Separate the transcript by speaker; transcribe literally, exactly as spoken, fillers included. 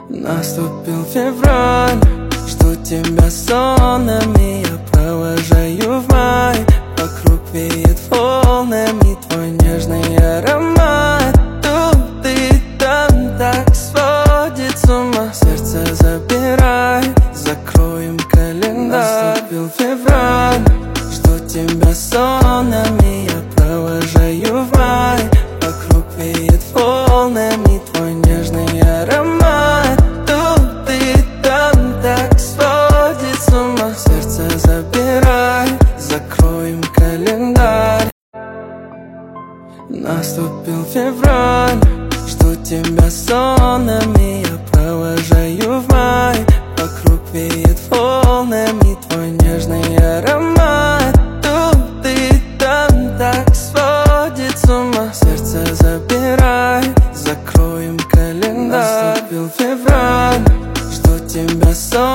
Speaker 1: Наступил февраль, жду тебя сонами, я провожаю в май. Вокруг веет волнами твой нежный аромат. Тут и там так сводит с ума, сердце забирай, закроем календарь. Наступил февраль, жду тебя сонами, я провожаю в май. Вокруг веет волнами твой нежный аромат. Тут и там так сводит с ума, сердце забирай, закроем календарь. Наступил февраль, жду тебя сонами, я провожаю в май. Вокруг веет волнами твой нежный аромат. Тут и там так сводит с ума, сердце забирай, закроем календарь. Наступил февраль, жду тебя сонами,